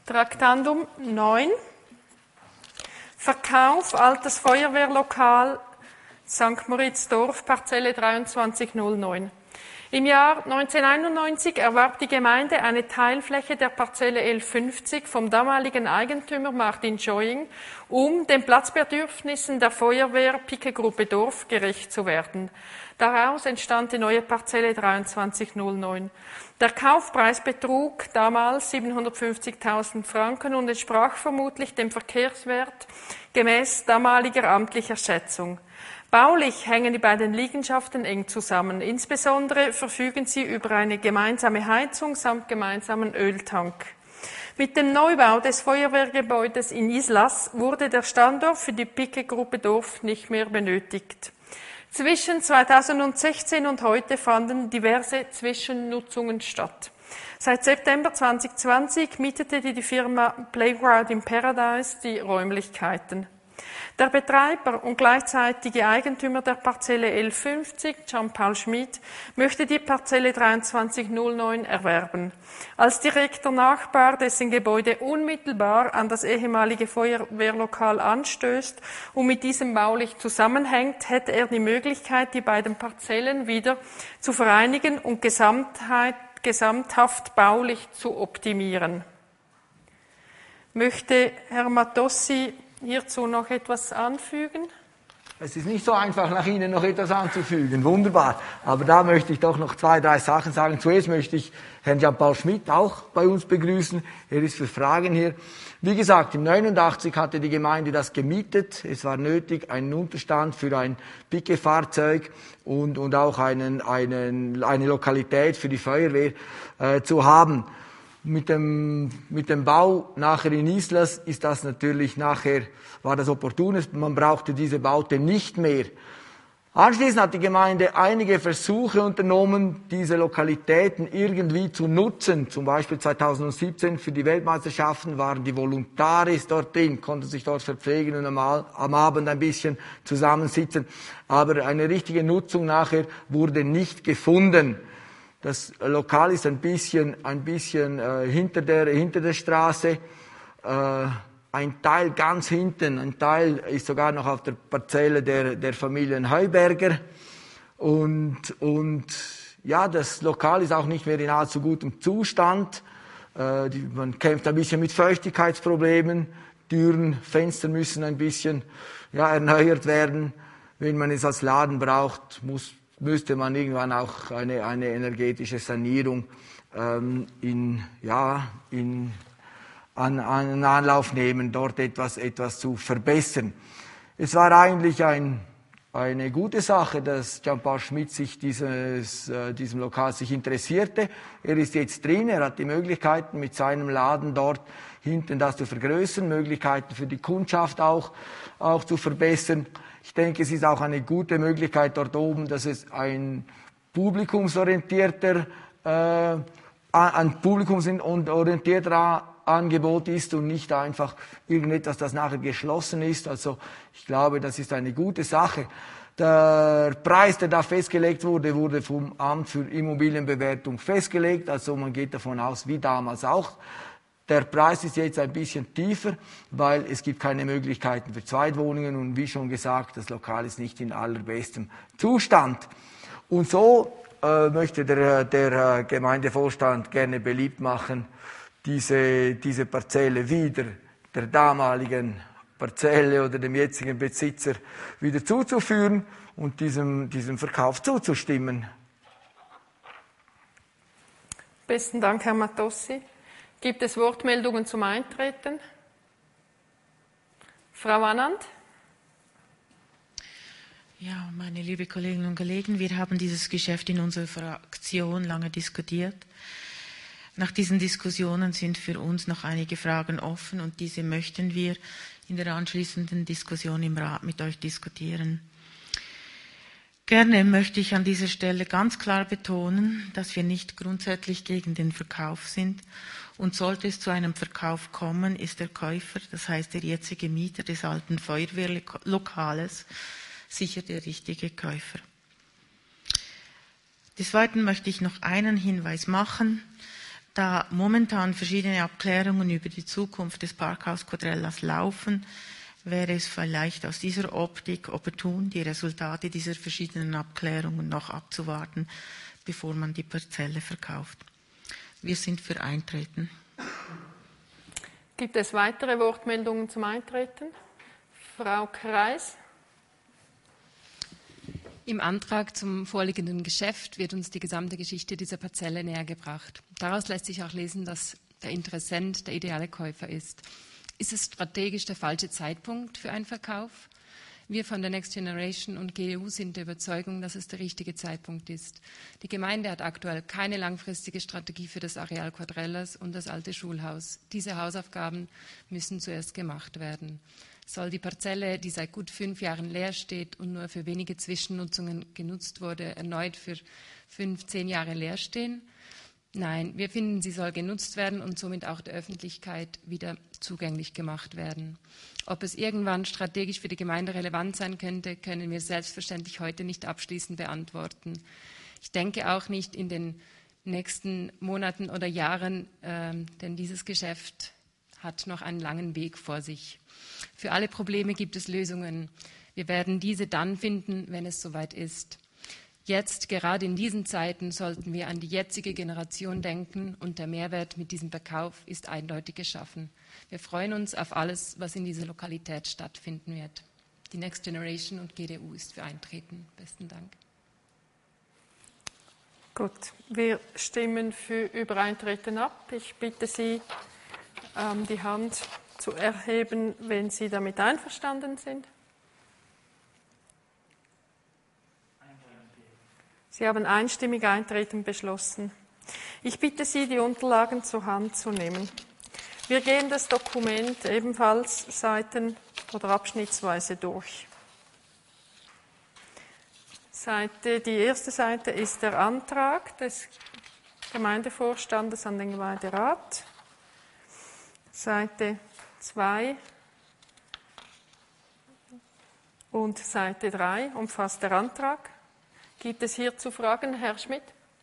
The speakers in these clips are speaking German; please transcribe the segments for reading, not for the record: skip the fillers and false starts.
Traktandum 9. Verkauf altes Feuerwehrlokal St. Moritz-Dorf, Parzelle 2309. Im Jahr 1991 erwarb die Gemeinde eine Teilfläche der Parzelle L50 vom damaligen Eigentümer Martin Scheuing, um den Platzbedürfnissen der Feuerwehr Pike-Gruppe Dorf gerecht zu werden. Daraus entstand die neue Parzelle 2309. Der Kaufpreis betrug damals 750.000 Franken und entsprach vermutlich dem Verkehrswert gemäß damaliger amtlicher Schätzung. Baulich hängen die beiden Liegenschaften eng zusammen. Insbesondere verfügen sie über eine gemeinsame Heizung samt gemeinsamen Öltank. Mit dem Neubau des Feuerwehrgebäudes in Islas wurde der Standort für die Pike-Gruppe Dorf nicht mehr benötigt. Zwischen 2016 und heute fanden diverse Zwischennutzungen statt. Seit September 2020 mietete die Firma Playground in Paradise die Räumlichkeiten. Der Betreiber und gleichzeitige Eigentümer der Parzelle L50, Jean-Paul Schmid, möchte die Parzelle 2309 erwerben. Als direkter Nachbar, dessen Gebäude unmittelbar an das ehemalige Feuerwehrlokal anstößt und mit diesem baulich zusammenhängt, hätte er die Möglichkeit, die beiden Parzellen wieder zu vereinigen und gesamthaft baulich zu optimieren. Möchte Herr Matossi hierzu noch etwas anfügen? Es ist nicht so einfach, nach Ihnen noch etwas anzufügen. Wunderbar. Aber da möchte ich doch noch 2, 3 Sachen sagen. Zuerst möchte ich Herrn Jean-Paul Schmid auch bei uns begrüßen. Er ist für Fragen hier. Wie gesagt, im 89 hatte die Gemeinde das gemietet. Es war nötig, einen Unterstand für ein Pike-Fahrzeug und auch eine Lokalität für die Feuerwehr zu haben. Mit dem Bau nachher in Islas ist das natürlich war das opportun. Man brauchte diese Baute nicht mehr. Anschließend hat die Gemeinde einige Versuche unternommen, diese Lokalitäten irgendwie zu nutzen. Zum Beispiel 2017 für die Weltmeisterschaften waren die Voluntaris dorthin, konnten sich dort verpflegen und am Abend ein bisschen zusammensitzen. Aber eine richtige Nutzung nachher wurde nicht gefunden. Das Lokal ist ein bisschen hinter der Straße. Ein Teil ganz hinten, ein Teil ist sogar noch auf der Parzelle der Familien Heuberger. Und ja, das Lokal ist auch nicht mehr in allzu gutem Zustand. Man kämpft ein bisschen mit Feuchtigkeitsproblemen. Türen, Fenster müssen ein bisschen erneuert werden. Wenn man es als Laden braucht, müsste man irgendwann auch eine energetische Sanierung in Anlauf nehmen, dort etwas zu verbessern. Es war eigentlich eine gute Sache, dass Jean-Paul Schmid sich diesem Lokal interessierte. Er ist jetzt drin, er hat die Möglichkeiten mit seinem Laden dort hinten das zu vergrößern, Möglichkeiten für die Kundschaft auch zu verbessern. Ich denke, es ist auch eine gute Möglichkeit dort oben, dass es ein publikumsorientierter Angebot ist und nicht einfach irgendetwas, das nachher geschlossen ist. Also ich glaube, das ist eine gute Sache. Der Preis, der da festgelegt wurde vom Amt für Immobilienbewertung festgelegt. Also man geht davon aus, wie damals auch. Der Preis ist jetzt ein bisschen tiefer, weil es gibt keine Möglichkeiten für Zweitwohnungen und wie schon gesagt, das Lokal ist nicht in allerbestem Zustand. Und so möchte der Gemeindevorstand gerne beliebt machen, diese Parzelle wieder der damaligen Parzelle oder dem jetzigen Besitzer wieder zuzuführen und diesem Verkauf zuzustimmen. Besten Dank, Herr Matossi. Gibt es Wortmeldungen zum Eintreten? Frau Annand? Ja, meine liebe Kolleginnen und Kollegen, wir haben dieses Geschäft in unserer Fraktion lange diskutiert. Nach diesen Diskussionen sind für uns noch einige Fragen offen und diese möchten wir in der anschließenden Diskussion im Rat mit euch diskutieren. Gerne möchte ich an dieser Stelle ganz klar betonen, dass wir nicht grundsätzlich gegen den Verkauf sind. Und sollte es zu einem Verkauf kommen, ist der Käufer, das heißt der jetzige Mieter des alten Feuerwehrlokales, sicher der richtige Käufer. Des Weiteren möchte ich noch einen Hinweis machen. Da momentan verschiedene Abklärungen über die Zukunft des Parkhaus Quadrellas laufen, wäre es vielleicht aus dieser Optik opportun, die Resultate dieser verschiedenen Abklärungen noch abzuwarten, bevor man die Parzelle verkauft. Wir sind für Eintreten. Gibt es weitere Wortmeldungen zum Eintreten? Frau Kreis. Im Antrag zum vorliegenden Geschäft wird uns die gesamte Geschichte dieser Parzelle nähergebracht. Daraus lässt sich auch lesen, dass der Interessent der ideale Käufer ist. Ist es strategisch der falsche Zeitpunkt für einen Verkauf? Wir von der Next Generation und GDU sind der Überzeugung, dass es der richtige Zeitpunkt ist. Die Gemeinde hat aktuell keine langfristige Strategie für das Areal Quadrellas und das alte Schulhaus. Diese Hausaufgaben müssen zuerst gemacht werden. Soll die Parzelle, die seit gut 5 Jahren leer steht und nur für wenige Zwischennutzungen genutzt wurde, erneut für 5-10 Jahre leer stehen? Nein, wir finden, sie soll genutzt werden und somit auch der Öffentlichkeit wieder zugänglich gemacht werden. Ob es irgendwann strategisch für die Gemeinde relevant sein könnte, können wir selbstverständlich heute nicht abschließend beantworten. Ich denke auch nicht in den nächsten Monaten oder Jahren, denn dieses Geschäft hat noch einen langen Weg vor sich. Für alle Probleme gibt es Lösungen. Wir werden diese dann finden, wenn es soweit ist. Jetzt, gerade in diesen Zeiten, sollten wir an die jetzige Generation denken und der Mehrwert mit diesem Verkauf ist eindeutig geschaffen. Wir freuen uns auf alles, was in dieser Lokalität stattfinden wird. Die Next Generation und GDU ist für Eintreten. Besten Dank. Gut, wir stimmen über Eintreten ab. Ich bitte Sie, die Hand zu erheben, wenn Sie damit einverstanden sind. Sie haben einstimmig Eintreten beschlossen. Ich bitte Sie, die Unterlagen zur Hand zu nehmen. Wir gehen das Dokument ebenfalls seiten- oder abschnittsweise durch. Die erste Seite ist der Antrag des Gemeindevorstandes an den Gemeinderat. Seite 2 und Seite 3 umfasst der Antrag. Gibt es hierzu Fragen, Herr Schmidt?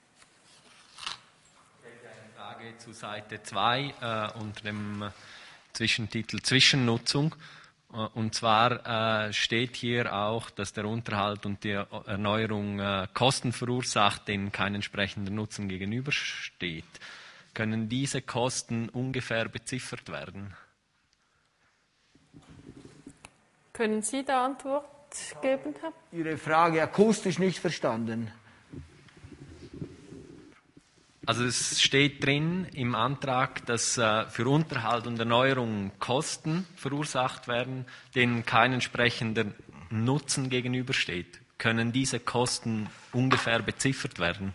Ich hätte eine Frage zu Seite 2 unter dem Zwischentitel Zwischennutzung. Und zwar steht hier auch, dass der Unterhalt und die Erneuerung Kosten verursacht, denen keine entsprechende Nutzung gegenübersteht. Können diese Kosten ungefähr beziffert werden? Können Sie da Antwort geben, Herr? Ihre Frage akustisch nicht verstanden. Also es steht drin im Antrag, dass für Unterhalt und Erneuerung Kosten verursacht werden, denen kein entsprechender Nutzen gegenübersteht. Können diese Kosten ungefähr beziffert werden?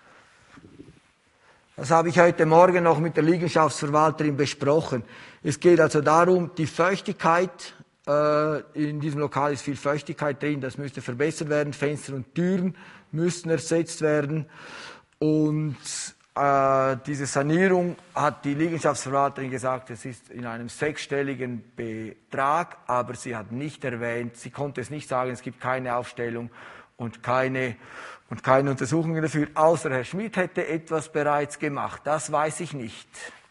Das habe ich heute Morgen noch mit der Liegenschaftsverwalterin besprochen. Es geht also darum, die Feuchtigkeit, in diesem Lokal ist viel Feuchtigkeit drin, das müsste verbessert werden, Fenster und Türen müssten ersetzt werden und diese Sanierung hat die Liegenschaftsverwalterin gesagt, es ist in einem 6-stelligen Betrag, aber sie hat nicht erwähnt, sie konnte es nicht sagen, es gibt keine Aufstellung und keine Untersuchungen dafür, außer Herr Schmidt hätte etwas bereits gemacht, das weiß ich nicht.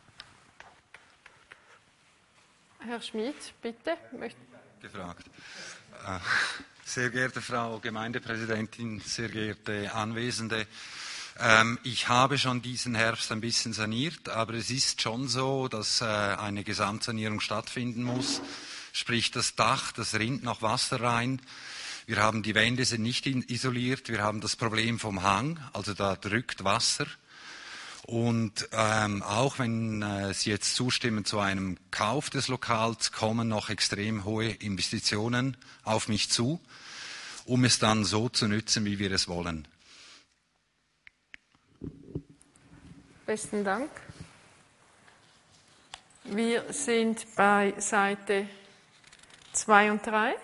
Herr Schmidt, bitte. Gefragt. Sehr geehrte Frau Gemeindepräsidentin, sehr geehrte Anwesende, ich habe schon diesen Herbst ein bisschen saniert, aber es ist schon so, dass eine Gesamtsanierung stattfinden muss. Sprich, das Dach, das rinnt noch Wasser rein. Wir haben die Wände sind nicht isoliert. Wir haben das Problem vom Hang, also da drückt Wasser. Und auch wenn Sie jetzt zustimmen zu einem Kauf des Lokals, kommen noch extrem hohe Investitionen auf mich zu, um es dann so zu nützen, wie wir es wollen. Besten Dank. Wir sind bei Seite 2 und 3.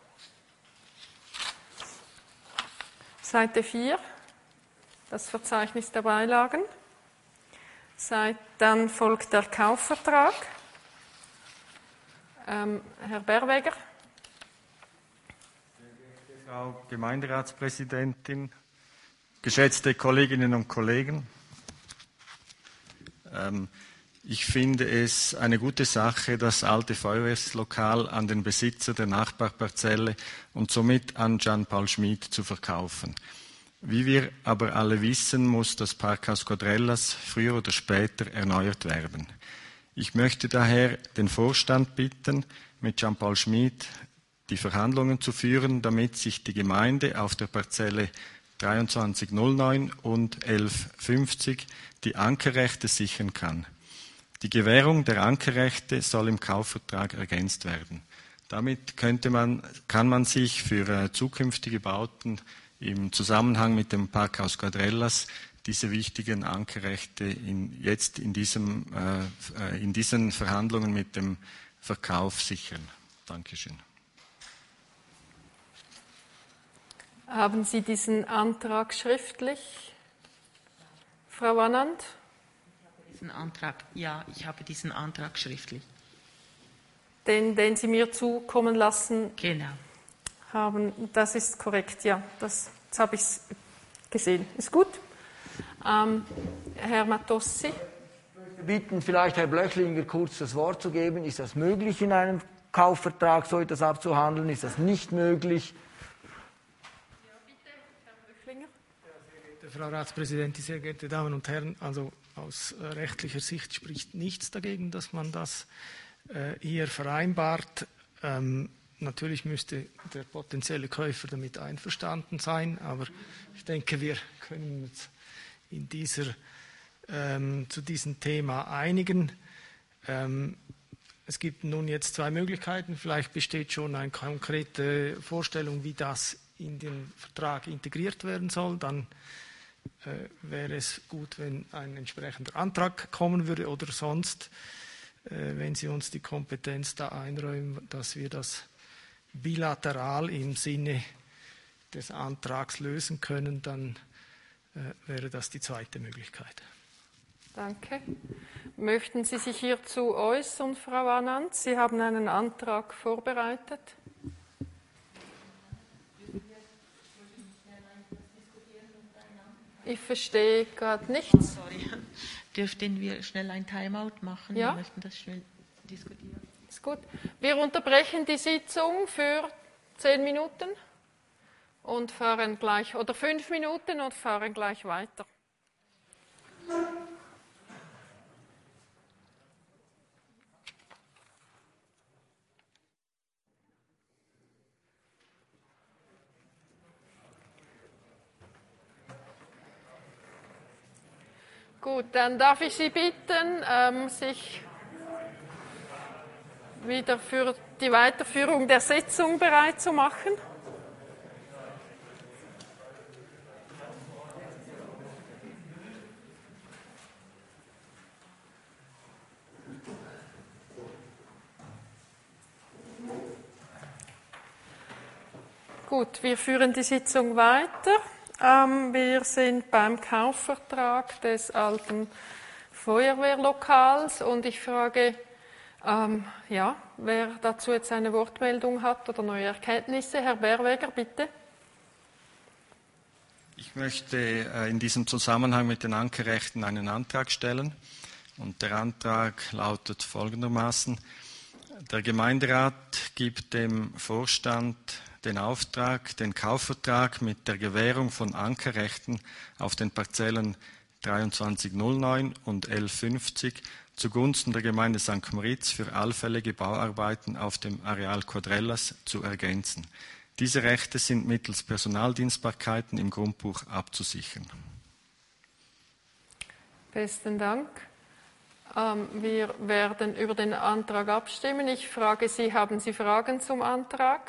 Seite 4, das Verzeichnis der Beilagen. Dann folgt der Kaufvertrag. Herr Berweger. Sehr geehrte Frau Gemeinderatspräsidentin, geschätzte Kolleginnen und Kollegen, Ich finde es eine gute Sache, das alte Feuerwehrlokal an den Besitzer der Nachbarparzelle und somit an Gian-Paul Schmid zu verkaufen. Wie wir aber alle wissen, muss das Parkhaus Quadrellas früher oder später erneuert werden. Ich möchte daher den Vorstand bitten, mit Gian-Paul Schmid die Verhandlungen zu führen, damit sich die Gemeinde auf der Parzelle 2309 und 1150 die Ankerrechte sichern kann. Die Gewährung der Ankerrechte soll im Kaufvertrag ergänzt werden. Damit kann man sich für zukünftige Bauten im Zusammenhang mit dem Parkhaus Quadrellas diese wichtigen Ankerrechte jetzt in diesen Verhandlungen mit dem Verkauf sichern. Dankeschön. Haben Sie diesen Antrag schriftlich, Frau Wannand? Ich habe diesen Antrag schriftlich. Den Sie mir zukommen lassen Genau. haben, das ist korrekt, ja. Jetzt habe ich es gesehen. Ist gut. Herr Matossi? Ich möchte bitten, vielleicht Herr Blöchlinger kurz das Wort zu geben. Ist das möglich, in einem Kaufvertrag so etwas abzuhandeln? Ist das nicht möglich? Ja, bitte, Herr Blöchlinger. Sehr geehrte Frau Ratspräsidentin, sehr geehrte Damen und Herren, also aus rechtlicher Sicht spricht nichts dagegen, dass man das hier vereinbart. Natürlich müsste der potenzielle Käufer damit einverstanden sein, aber ich denke, wir können uns zu diesem Thema einigen. Es gibt nun jetzt zwei Möglichkeiten. Vielleicht besteht schon eine konkrete Vorstellung, wie das in den Vertrag integriert werden soll. Dann wäre es gut, wenn ein entsprechender Antrag kommen würde oder sonst, wenn Sie uns die Kompetenz da einräumen, dass wir das bilateral im Sinne des Antrags lösen können, dann wäre das die zweite Möglichkeit. Danke. Möchten Sie sich hierzu äußern, Frau Anand? Sie haben einen Antrag vorbereitet. Ich verstehe gerade nichts. Sorry. Dürften wir schnell ein Timeout machen? Ja. Wir möchten das schnell diskutieren. Ist gut. Wir unterbrechen die Sitzung für 10 Minuten und fahren gleich, oder 5 Minuten und fahren gleich weiter. Gut, dann darf ich Sie bitten, sich wieder für die Weiterführung der Sitzung bereit zu machen. Gut, wir führen die Sitzung weiter. Wir sind beim Kaufvertrag des alten Feuerwehrlokals und ich frage, wer dazu jetzt eine Wortmeldung hat oder neue Erkenntnisse. Herr Berweger, bitte. Ich möchte in diesem Zusammenhang mit den Ankerrechten einen Antrag stellen. Und der Antrag lautet folgendermaßen: Der Gemeinderat gibt dem Vorstand den Auftrag, den Kaufvertrag mit der Gewährung von Ankerrechten auf den Parzellen 2309 und 1150 zugunsten der Gemeinde St. Moritz für allfällige Bauarbeiten auf dem Areal Quadrellas zu ergänzen. Diese Rechte sind mittels Personaldienstbarkeiten im Grundbuch abzusichern. Besten Dank. Wir werden über den Antrag abstimmen. Ich frage Sie, haben Sie Fragen zum Antrag?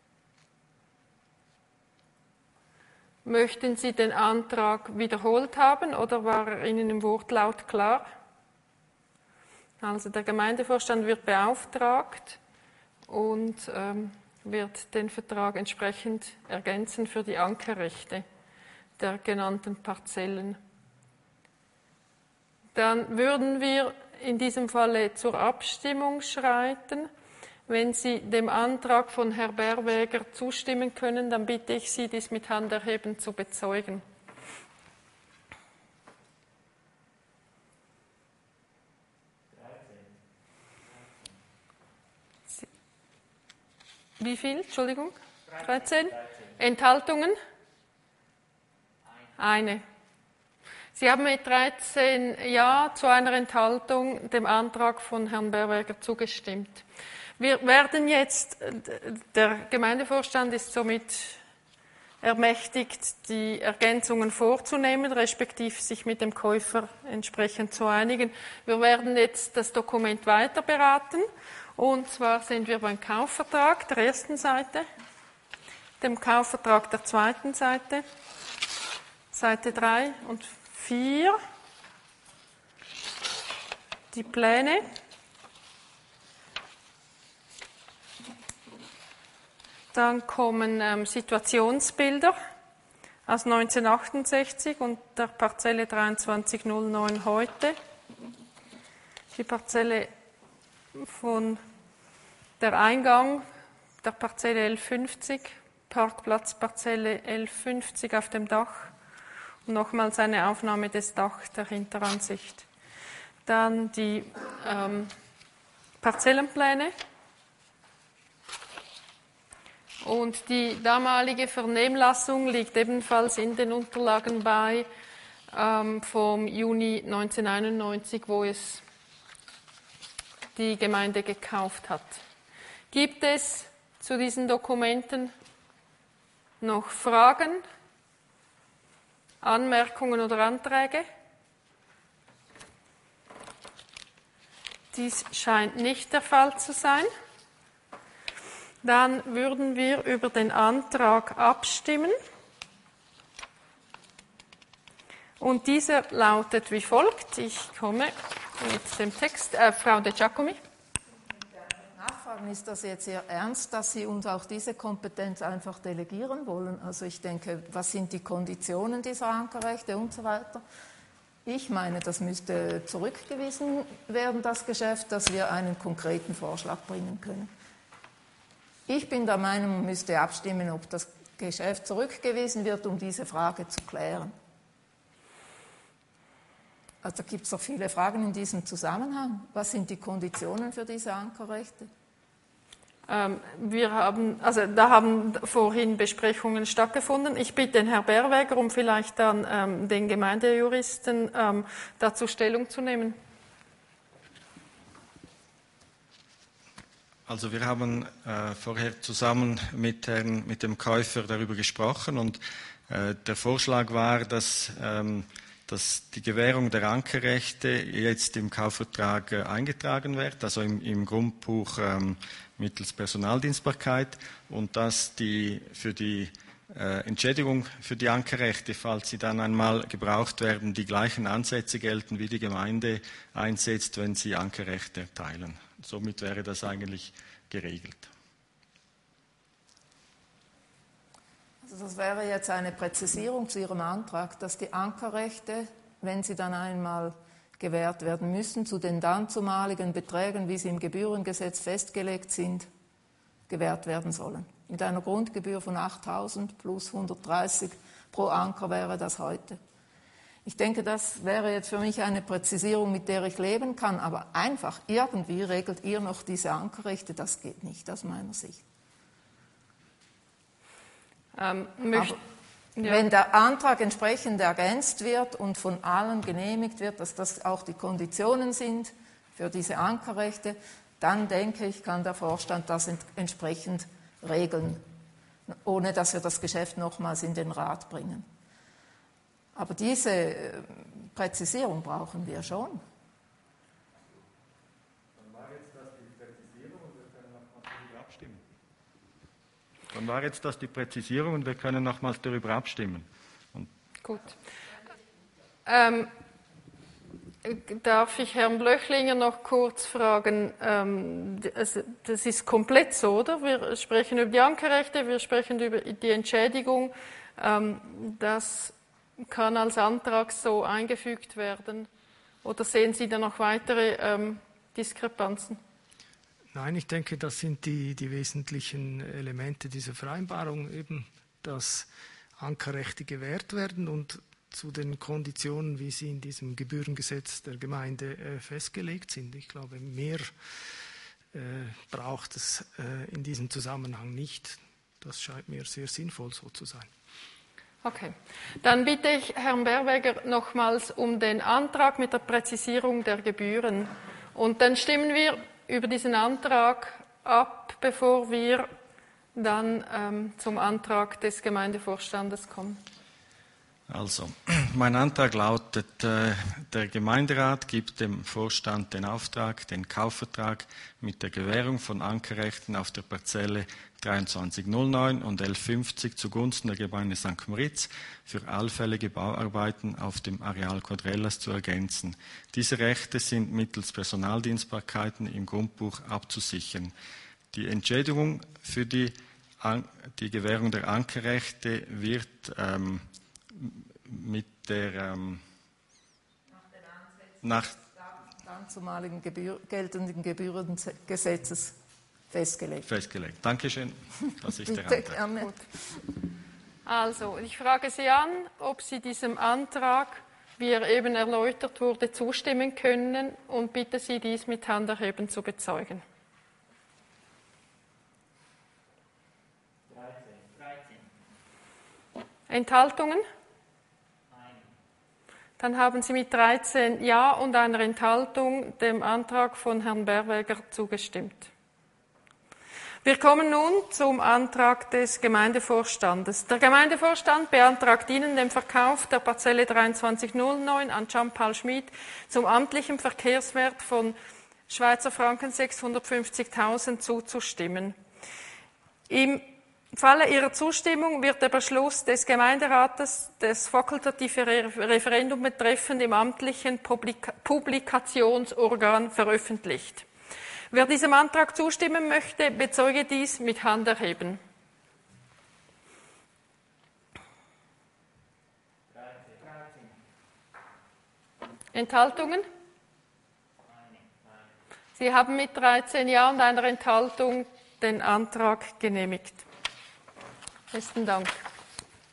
Möchten Sie den Antrag wiederholt haben oder war er Ihnen im Wortlaut klar? Also der Gemeindevorstand wird beauftragt und wird den Vertrag entsprechend ergänzen für die Ankerrechte der genannten Parzellen. Dann würden wir in diesem Falle zur Abstimmung schreiten. Wenn Sie dem Antrag von Herrn Berweger zustimmen können, dann bitte ich Sie, dies mit Handerheben zu bezeugen. Wie viel? Entschuldigung? 13? Enthaltungen? Eine. Sie haben mit 13 Ja zu einer Enthaltung dem Antrag von Herrn Berberger zugestimmt. Wir werden jetzt, der Gemeindevorstand ist somit ermächtigt, die Ergänzungen vorzunehmen, respektive sich mit dem Käufer entsprechend zu einigen. Wir werden jetzt das Dokument weiter beraten, und zwar sind wir beim Kaufvertrag der ersten Seite, dem Kaufvertrag der zweiten Seite, Seite 3 und 4, die Pläne. Dann kommen Situationsbilder aus 1968 und der Parzelle 2309 heute. Die Parzelle von der Eingang der Parzelle 1150, Parkplatz Parzelle 1150 auf dem Dach und nochmals eine Aufnahme des Dachs der Hinteransicht. Dann die Parzellenpläne. Und die damalige Vernehmlassung liegt ebenfalls in den Unterlagen bei vom Juni 1991, wo es die Gemeinde gekauft hat. Gibt es zu diesen Dokumenten noch Fragen, Anmerkungen oder Anträge? Dies scheint nicht der Fall zu sein. Dann würden wir über den Antrag abstimmen. Und dieser lautet wie folgt. Ich komme mit dem Text. Frau De Giacomi. Nachfragen, ist das jetzt Ihr Ernst, dass Sie uns auch diese Kompetenz einfach delegieren wollen? Also ich denke, was sind die Konditionen dieser Ankerrechte und so weiter? Ich meine, das müsste zurückgewiesen werden, das Geschäft, dass wir einen konkreten Vorschlag bringen können. Ich bin der Meinung, man müsste abstimmen, ob das Geschäft zurückgewiesen wird, um diese Frage zu klären. Also da gibt es doch viele Fragen in diesem Zusammenhang. Was sind die Konditionen für diese Ankerrechte? Da haben vorhin Besprechungen stattgefunden. Ich bitte den Herrn Berberger, um vielleicht dann den Gemeindejuristen dazu Stellung zu nehmen. Also wir haben vorher zusammen mit dem Käufer darüber gesprochen und der Vorschlag war, dass die Gewährung der Ankerrechte jetzt im Kaufvertrag eingetragen wird, also im Grundbuch mittels Personaldienstbarkeit, und dass für die Entschädigung für die Ankerrechte, falls sie dann einmal gebraucht werden, die gleichen Ansätze gelten, wie die Gemeinde einsetzt, wenn sie Ankerrechte erteilen. Somit wäre das eigentlich geregelt. Also das wäre jetzt eine Präzisierung zu Ihrem Antrag, dass die Ankerrechte, wenn sie dann einmal gewährt werden müssen, zu den dann zumaligen Beträgen, wie sie im Gebührengesetz festgelegt sind, gewährt werden sollen. Mit einer Grundgebühr von 8.000 plus 130 pro Anker wäre das heute. Ich denke, das wäre jetzt für mich eine Präzisierung, mit der ich leben kann, aber einfach irgendwie regelt ihr noch diese Ankerrechte, das geht nicht aus meiner Sicht. Wenn der Antrag entsprechend ergänzt wird und von allen genehmigt wird, dass das auch die Konditionen sind für diese Ankerrechte, dann denke ich, kann der Vorstand das entsprechend regeln, ohne dass wir das Geschäft nochmals in den Rat bringen. Aber diese Präzisierung brauchen wir schon. Dann war jetzt das die Präzisierung und wir können nochmals darüber abstimmen. Dann war jetzt das die Präzisierung und wir können nochmals darüber abstimmen. Gut. Darf ich Herrn Blöchlinger noch kurz fragen? Das ist komplett so, oder? Wir sprechen über die Ankerrechte, wir sprechen über die Entschädigung. Das kann als Antrag so eingefügt werden? Oder sehen Sie da noch weitere Diskrepanzen? Nein, ich denke, das sind die wesentlichen Elemente dieser Vereinbarung, eben, dass Ankerrechte gewährt werden und zu den Konditionen, wie sie in diesem Gebührengesetz der Gemeinde festgelegt sind. Ich glaube, mehr braucht es in diesem Zusammenhang nicht. Das scheint mir sehr sinnvoll so zu sein. Okay, dann bitte ich Herrn Berweger nochmals um den Antrag mit der Präzisierung der Gebühren. Und dann stimmen wir über diesen Antrag ab, bevor wir dann zum Antrag des Gemeindevorstandes kommen. Also, mein Antrag lautet, der Gemeinderat gibt dem Vorstand den Auftrag, den Kaufvertrag mit der Gewährung von Ankerrechten auf der Parzelle 2309 und 1150 zugunsten der Gemeinde St. Moritz für allfällige Bauarbeiten auf dem Areal Quadrellas zu ergänzen. Diese Rechte sind mittels Personaldienstbarkeiten im Grundbuch abzusichern. Die Entschädigung für die Gewährung der Ankerrechte wird mit der nach dem zumaligen geltenden Gebührengesetzes festgelegt. Dankeschön, das ist der Bitte, Antrag. Gut. Also, ich frage Sie an, ob Sie diesem Antrag, wie er eben erläutert wurde, zustimmen können und bitte Sie, dies mit Handerheben zu bezeugen. 13. Enthaltungen? Dann haben Sie mit 13 Ja und einer Enthaltung dem Antrag von Herrn Berweger zugestimmt. Wir kommen nun zum Antrag des Gemeindevorstandes. Der Gemeindevorstand beantragt Ihnen den Verkauf der Parzelle 2309 an Jean-Paul Schmid zum amtlichen Verkehrswert von Schweizer Franken 650.000 zuzustimmen. Im Falle Ihrer Zustimmung wird der Beschluss des Gemeinderates das fakultative Referendum betreffend im amtlichen Publikationsorgan veröffentlicht. Wer diesem Antrag zustimmen möchte, bezeuge dies mit Handerheben. 13. Enthaltungen? Sie haben mit 13 Ja und einer Enthaltung den Antrag genehmigt. Besten Dank.